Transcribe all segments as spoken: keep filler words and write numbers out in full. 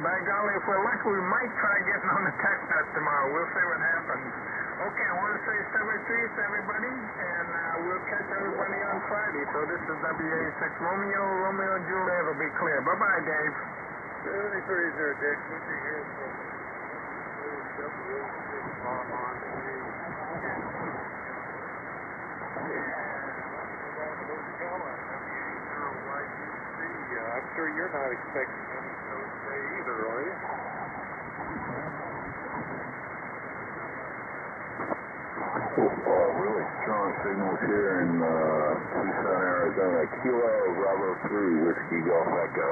by golly, if we're lucky, we might try getting on the test net tomorrow. We'll see what happens. Okay, I want to say seven three to everybody, and uh, we'll catch everybody on Friday. So this is W A six Romeo, Romeo and Juliet will be clear. Bye-bye, Dave. seventy-three is there, Dick. Good to hear from W A six on on three. I'm sure you're not expecting any snow today either, are you? Uh, really strong signals here in uh, Tucson, Arizona. Kilo Bravo three, Whiskey Golf Echo.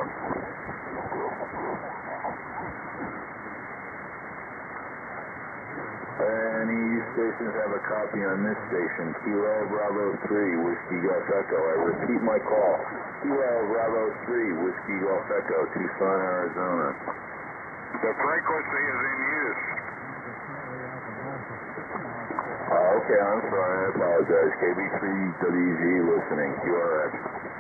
Any stations have a copy on this station. Kilo Bravo three, Whiskey Golf Echo. I repeat my call. Kilo Bravo three, Whiskey Golf Echo, Tucson, Arizona. The frequency is in use. Uh, okay, I'm sorry. I apologize. K B three W G listening. Q R X.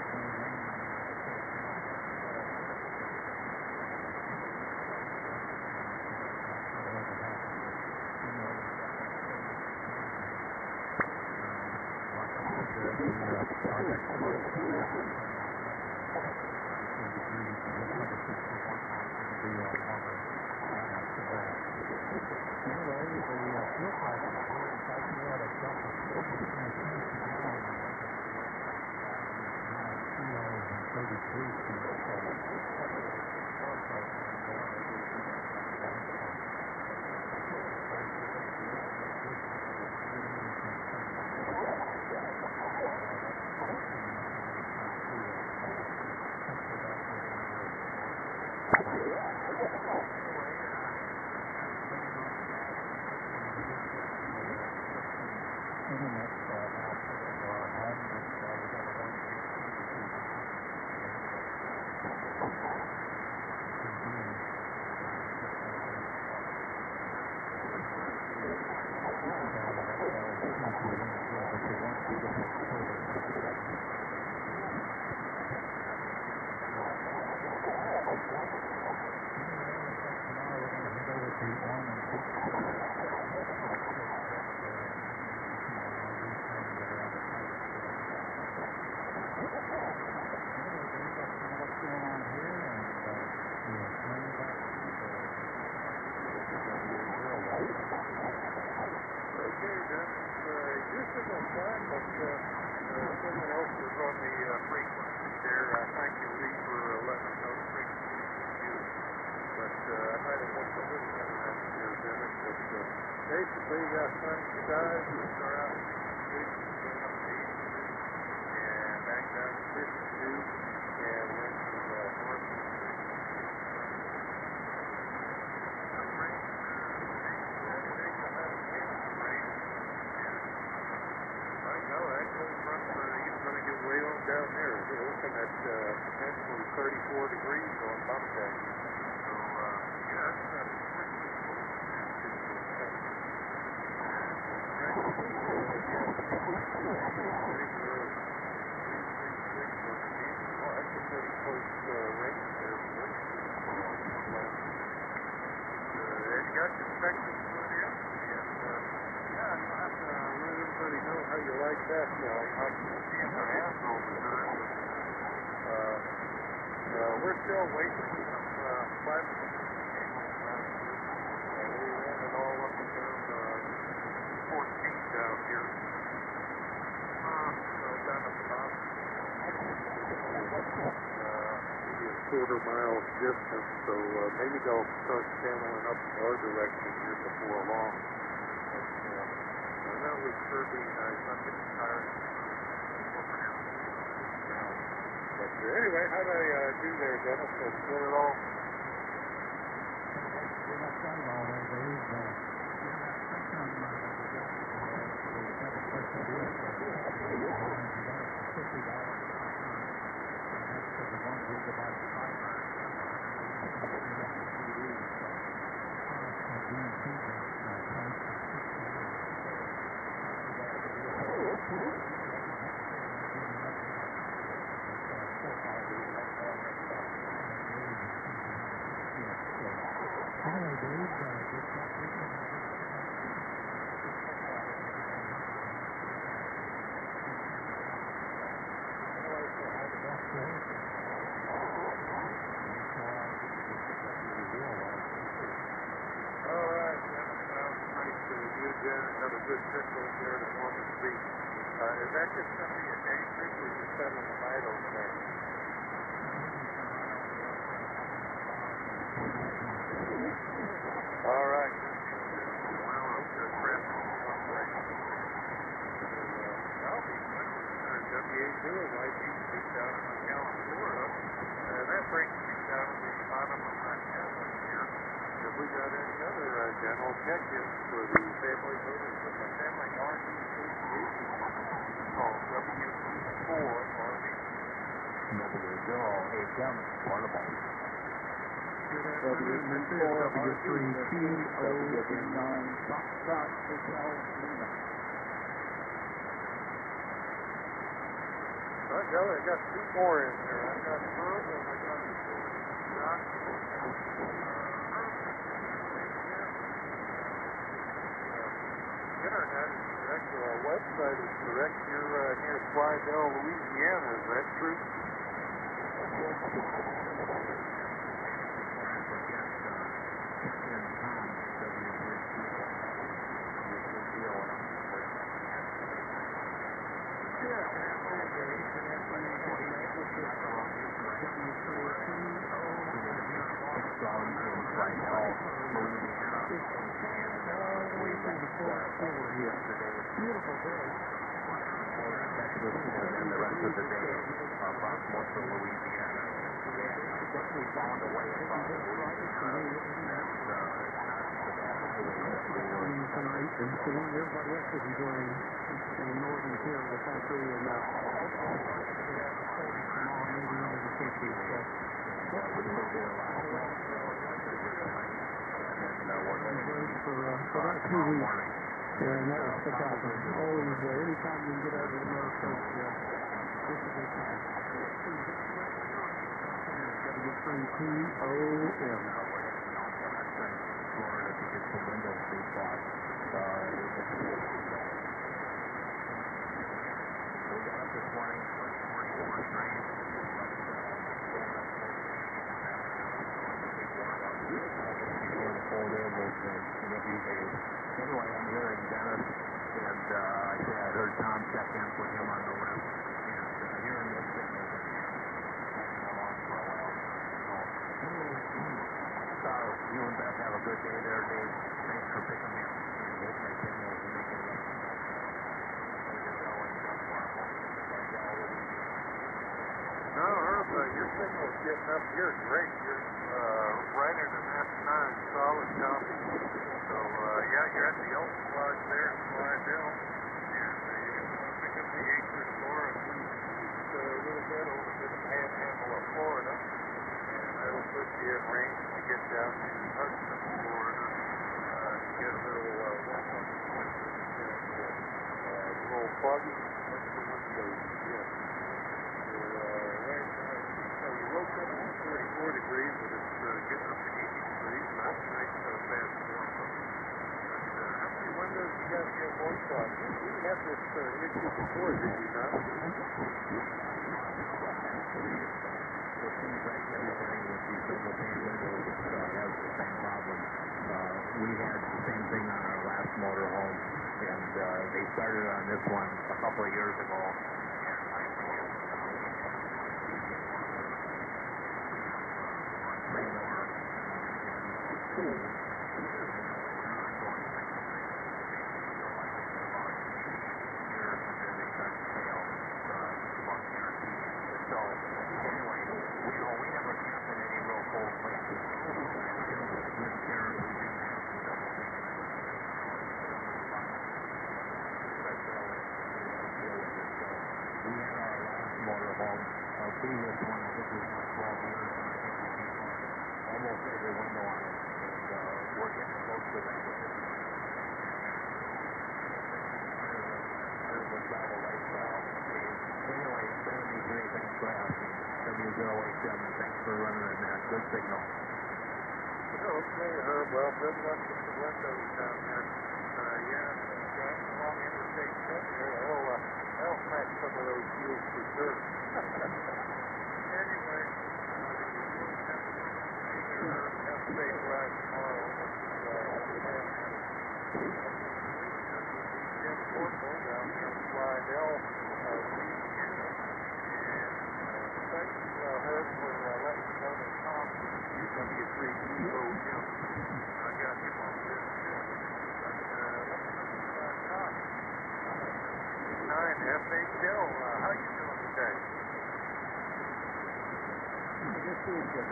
Basically, you got sunny skies, we start out in fifty-six, going up to eighty-three, and back down to fifty-two, and winds from the north to six. Some rain, today you'll have a chance of rain, and I know that cold front for you going to get way on down there. We're looking at uh, potentially thirty-four degrees on Thumbtack. So, uh, yeah, that's uh, pretty good cold. Like that, uh, I can see in the hands over there. Uh, uh, we're still waiting for some uh, fiber cables down here. Uh, we ran it all up and down uh, fourteen down here. Uh, so down at the bottom. Uh, maybe a quarter mile distance, so uh, maybe they'll start channeling up our direction here before long. That was Kirby, nice. I'm getting tired of over here. But uh, anyway, how'd I uh, do there, Dennis? Did I get it all? We're not done it all there, Dave. Uh, we're not done it all. We've got a question here. You got it for fifty dollars a month. And that's for the one gigabyte fiber. I guarantee that price is sixty dollars. All right, that sounds nice to you, Jen. Another good trip over there to Mormon Beach. Uh, is that just going to be a day trip or just spending the night over there? All right. Well, a good trip. I'll be good with uh, W A two as I P speak down in McAllen, Florida. Uh, that brings me down to the bottom of my checklist here. Have we got any other uh, general check-ins for the family buildings of the Family R V Association called W P four R V? W zero eight seven, portable. W three T O nine Foxtrot Hotel Lima. I got, I got two more in there. I got her and I got Doc. Internet is correct, or our website is correct. You're uh, near Slidell, Louisiana. Is that true? Beautiful day. Texas and then the rest of the day across most of Louisiana. I think we found a way across Louisiana that's uh, not the bad highway that we were Everybody else is enjoying in the northern tier of the country and uh, maybe into the fifties. So, yeah, we lived there a lot. And uh, we're living for, uh, for about two weeks. Yeah, and that was spectacular. Always, uh, anytime you can get out of the North Coast, uh, this is a good time. W three T O M. Florida to get some window seat back. Uh, we got up this morning for the forty-four train. Before the full there was uh, W A. Anyway, I'm here in Dennis, and uh, I say I heard Tom check in with him on the left, and uh, here in this signal, I've been along for a while. So, you and Beth have a good day there, Dave. Thanks for picking me up. My signals and making it up. No, Herb, uh, your signal's getting up here great. You're uh, right at an F nine solid copy. So, uh, yeah, you're at the Elks Lodge there in Slidell. And uh, you can uh, pick up the acre store and move just uh, a little bit over to the panhandle of Florida. And that'll put you in range to get down to Hudson, Florida. Uh, to get a little uh, warm up and uh, a little foggy. That's the windows, yeah. So, uh, right now, so you woke up at forty-four degrees, but it's uh, getting up to eighty degrees. That's a nice uh, fast warm up. But uh, how many windows you got in your one shot? You had this uh, issue before, did you not? It seems like everybody with these single pane windows uh, has the same problem. Uh, we had the same thing on our last motorhome, and uh, they started on this one a couple of years ago. And I think it's three more. So, anyway, we know we never camped in any real cold places. Good care, we didn't have some double things. But, uh, we had our last motorhome, our previous one, I think we had twelve years, and I think we beat almost every window on it. And, uh, we're getting close to that with this one. Part of the travel lifestyle. Anyway, seventy-three, thanks for asking. W zero eight seven, thanks for running in that. Good signal. No, Okay, Herb. Well, good luck with the windows down there. Uh, yeah, driving along Interstate ten there, that'll, uh, that'll crack some of those wheels for sure. Anyway, uh, we'll have to have a safe ride tomorrow. Jim Portable down here in Slidell, uh, leading you. And uh, thanks, uh, Herb, for uh, letting me know that Tom, U W three T O him. I got him on this. Uh, but uh, let's uh, Tom. Nine F H L. Uh, how you doing today? This is good.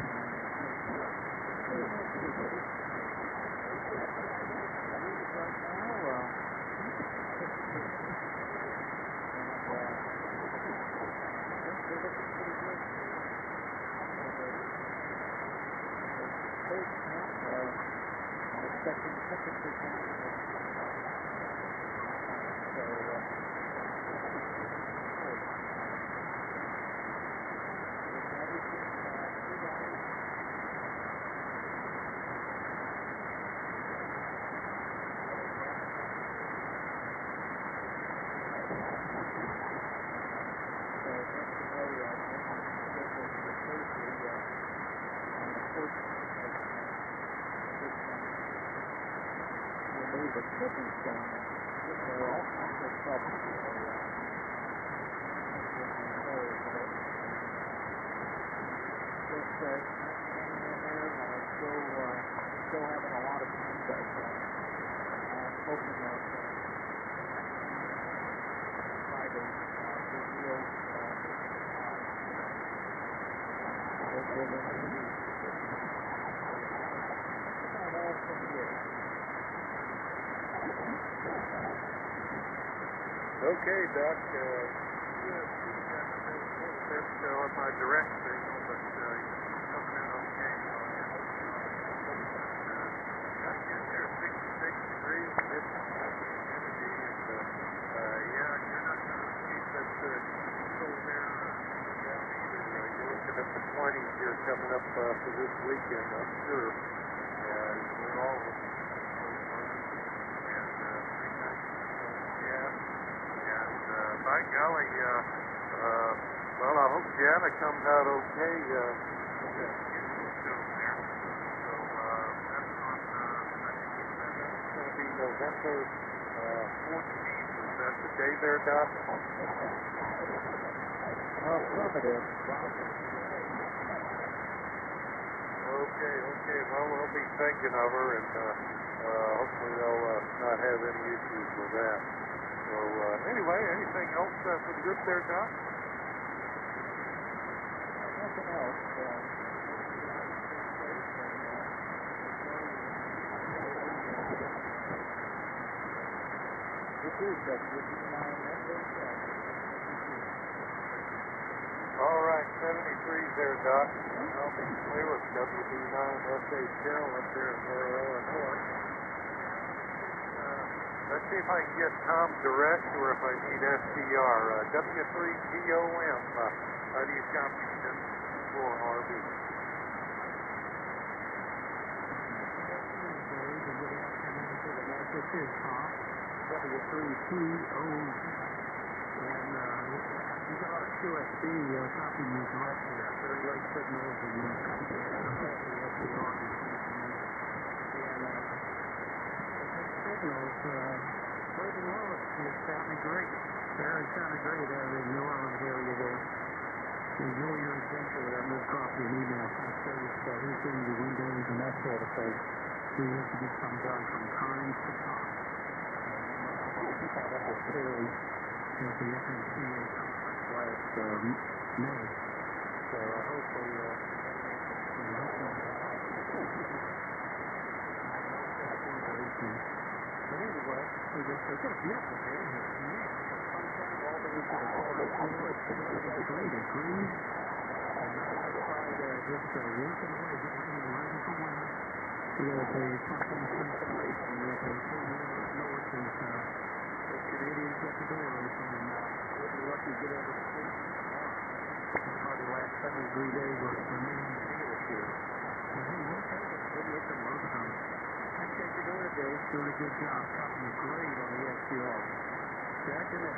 The shipping stone, there are all kinds of stuff. Just uh, hanging in there, uh, still, uh, still having a lot of fun, but uh, I'm hoping that uh, Friday, uh, the deal, uh, will give them a lead. About all from here. Okay, Doc. Uh, U S C got a little bit uh, on my direct signal, but uh, coming in okay on it. Uh, got to get there sixty-six degrees, fifty percent humidity, and uh, uh, yeah, you're not going to keep that uh, cold air uh, down either. Uh, you're looking at the twenties here coming up uh, for this weekend, I'm sure. And we're all by golly, uh, uh, well, I hope Jana comes out okay. Uh, yeah, still there. So, uh, that's on, uh, I think he said that's going to be November uh, fourteenth. Is that the day there, Doc? Affirmative. Okay, okay. Well, we'll be thinking of her, and uh, uh, hopefully they'll uh, not have any issues with that. So, uh, anyway, anything else uh, for the group there, Doc? Nothing else. Uh, this is W D nine F H L. All right, seventy-three there, Doc. I'll be clear with W D nine F H L up there in Murray, Illinois. Let's see if I can get Tom direct or if I need S D R. Uh, W three T O M. Uh, how do you copy this for R B? This is Tom, W three T O M. And uh, you got a Q S B uh, copy me direct here. Very light signals and uh, copy the S D R. And uh, signals, uh, right in New Orleans, it's sounding great. Very sounding great out in New Orleans area there. Enjoy your adventure with that new coffee and email. I say it's uh, who's doing the windows and that sort of thing. We have to get some done from time to time. That was clearly at the F N C A conference last uh, May. So uh, hopefully, uh, we hope not. But anyway, we just it's a beautiful day here. Man, sunshine all the way to the border. It's great. It's green. And outside uh, just uh, working away, getting ready for winter. We have a something sensation with a full north and uh, the Canadians got the door open and uh, we'll be lucky to get over the street tomorrow. It's probably the last seventy-three days or remaining day this year. So hey, we'll take it. We'll get Dave. Doing a good job. Cutting great on the S Q L. Second